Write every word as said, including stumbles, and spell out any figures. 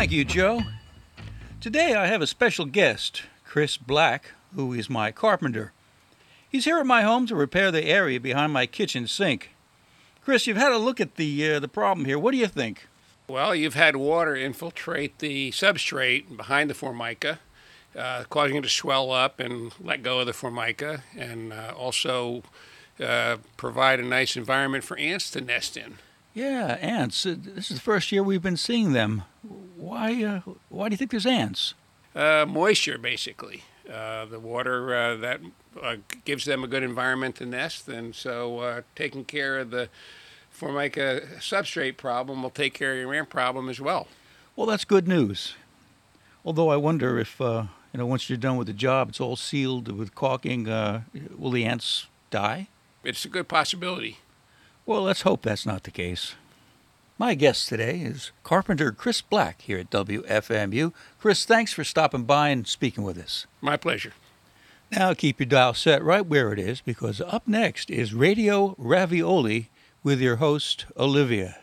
Thank you, Joe. Today I have a special guest, Chris Black, who is my carpenter. He's here at my home to repair the area behind my kitchen sink. Chris, you've had a look at the uh, the problem here. What do you think? Well, you've had water infiltrate the substrate behind the formica, uh, causing it to swell up and let go of the formica, and uh, also uh, provide a nice environment for ants to nest in. Yeah, ants. Uh, This is the first year we've been seeing them. Why? Uh, why do you think there's ants? Uh, moisture, basically. Uh, the water uh, that uh, gives them a good environment to nest, and so uh, taking care of the formica substrate problem will take care of your ant problem as well. Well, that's good news. Although I wonder if, uh, you know, once you're done with the job, it's all sealed with caulking. Uh, will the ants die? It's a good possibility. Well, let's hope that's not the case. My guest today is Carpenter Chris Black here at W F M U. Chris, thanks for stopping by and speaking with us. My pleasure. Now keep your dial set right where it is, because up next is Radio Ravioli with your host, Olivia.